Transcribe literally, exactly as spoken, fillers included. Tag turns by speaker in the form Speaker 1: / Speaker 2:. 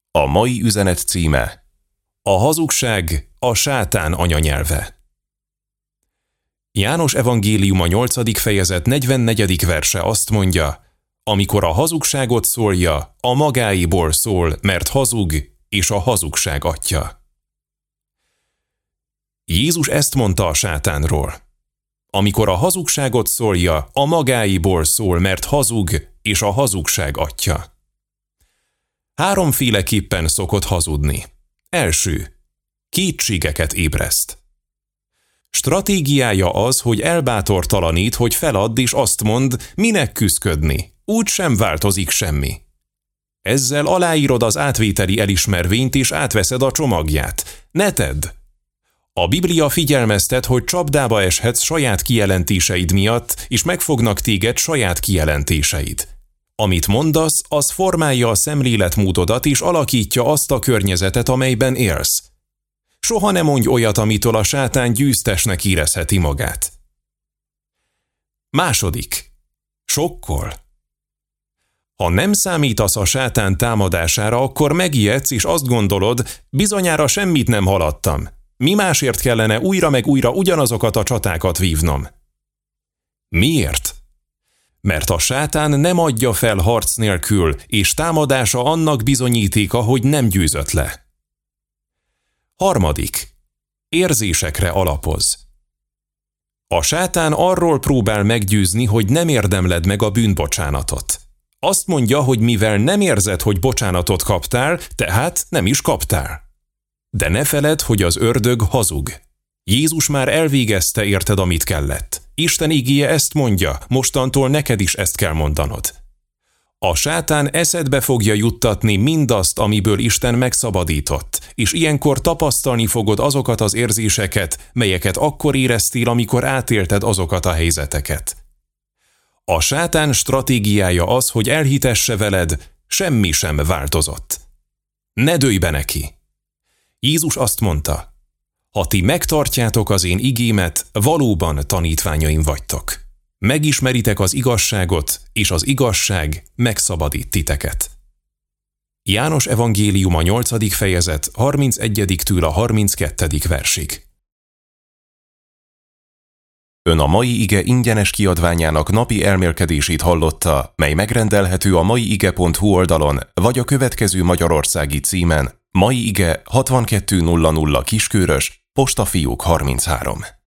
Speaker 1: A mai üzenet címe: A hazugság a sátán anyanyelve. János evangéliuma nyolcadik fejezet negyvennegyedik verse azt mondja: amikor a hazugságot szólja, a magáiból szól, mert hazug, és a hazugság atya. Jézus ezt mondta a sátánról. Amikor a hazugságot szólja, a magáiból szól, mert hazug, és a hazugság atya. Háromféleképpen szokott hazudni. Első, kétségeket ébreszt. Stratégiája az, hogy elbátortalanít, hogy feladd és azt mond, minek küszködni, úgy sem változik semmi. Ezzel aláírod az átvételi elismervényt és átveszed a csomagját. Ne tedd! A Biblia figyelmeztet, hogy csapdába eshetsz saját kijelentéseid miatt, és megfognak téged saját kijelentéseid. Amit mondasz, az formálja a szemléletmódodat és alakítja azt a környezetet, amelyben élsz. Soha ne mondj olyat, amitől a sátán győztesnek érezheti magát. Második. Sokkol. Ha nem számítasz a sátán támadására, akkor megijedsz és azt gondolod, bizonyára semmit nem haladtam. Mi másért kellene újra meg újra ugyanazokat a csatákat vívnom? Miért? Mert a sátán nem adja fel harc nélkül, és támadása annak bizonyítéka, hogy nem győzött le. Harmadik. Érzésekre alapoz. A sátán arról próbál meggyőzni, hogy nem érdemled meg a bűnbocsánatot. Azt mondja, hogy mivel nem érzed, hogy bocsánatot kaptál, tehát nem is kaptál. De ne feledd, hogy az ördög hazug. Jézus már elvégezte érted, amit kellett. Isten igéje ezt mondja, mostantól neked is ezt kell mondanod. A sátán eszedbe fogja juttatni mindazt, amiből Isten megszabadított, és ilyenkor tapasztalni fogod azokat az érzéseket, melyeket akkor éreztél, amikor átélted azokat a helyzeteket. A sátán stratégiája az, hogy elhitesse veled, semmi sem változott. Ne dőlj be neki! Jézus azt mondta: ha ti megtartjátok az én igémet, valóban tanítványaim vagytok. Megismeritek az igazságot, és az igazság megszabadít titeket. János evangéliuma nyolcadik fejezet harmincegyediktől a harminckettedik versig. Ön a mai ige ingyenes kiadványának napi elmélkedését hallotta, mely megrendelhető a maiige pont hu oldalon, vagy a következő magyarországi címen: Mai Ige hatvankettő nulla nulla Kiskörös, Postafiók harminchárom.